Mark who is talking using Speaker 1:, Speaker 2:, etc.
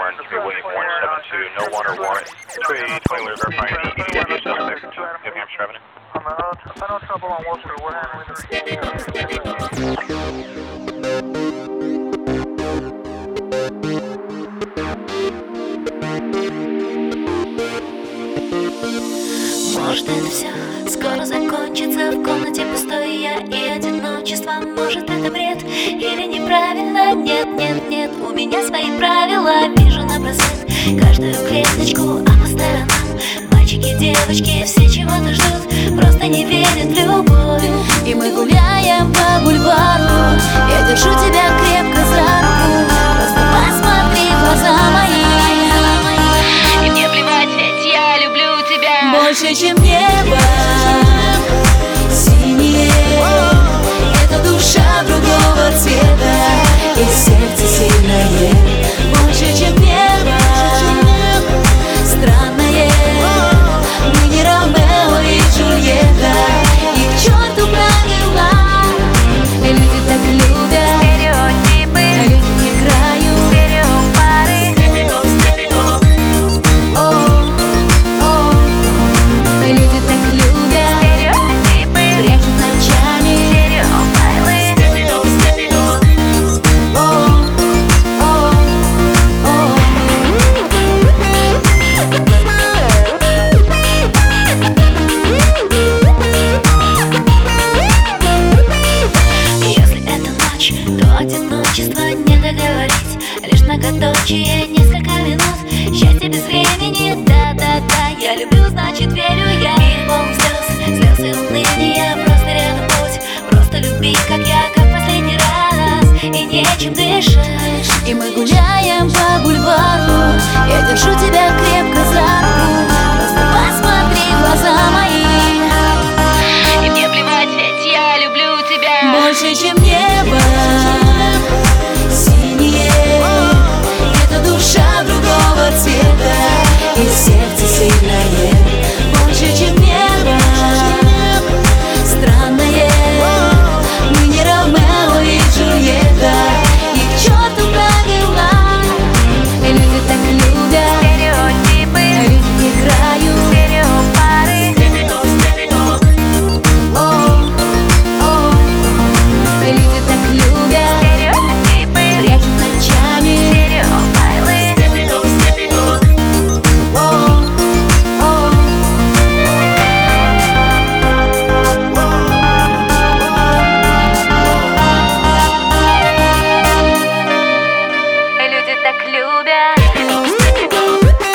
Speaker 1: Orange, be waiting 172, no one or warrant. 20 Wheeler verifying the suspect, New Hampshire Avenue.
Speaker 2: I know trouble on Wall Street, we're handling
Speaker 3: Может, это все скоро закончится. В комнате пустой я и одиночество. Может, это бред или неправильно? Нет, нет, нет, у меня свои правила. Вижу напросвет каждую клеточку, а по сторонам мальчики, девочки, все чего-то ждут, просто не верят в любовь. И мы гуляем по бульвару, я держу тебя крепко за руку. Просто посмотри в глаза мои, и мне плевать, ведь я люблю тебя больше, чем небо синее. Это душа другого цвета, и сердце сильное. Больше, чем небо странное. Мы не Ромео и Джульетта, и к черту правила. Люди так любят стереотипы, люди не играют стереопары. Люди так любят стереотипы, прячут ночами стереофайлы. Если это ночь, то одиночество не договорить. Лишь многоточие, несколько минут счастья без времени. Да-да-да, я люблю, значит верю я. Мир полон слез и уныния. Просто рядом будь, просто люби, как я, как последний раз. И нечем дышать. И мы гуляем по бульвару, я держу тебя крепко за руку. Просто посмотри в глаза мои, и мне плевать, ведь я люблю тебя больше, чем небо синее. Это душа другого цвета, и сердце сильное. Больше, чем небо странное. Мы не Ромео и Джульетта, и к черту правила. Люди так любят стереотипы, люди не играют стереопары. Люди так любят стереотипы, прячут ночами стереофайлы. Люди так любят.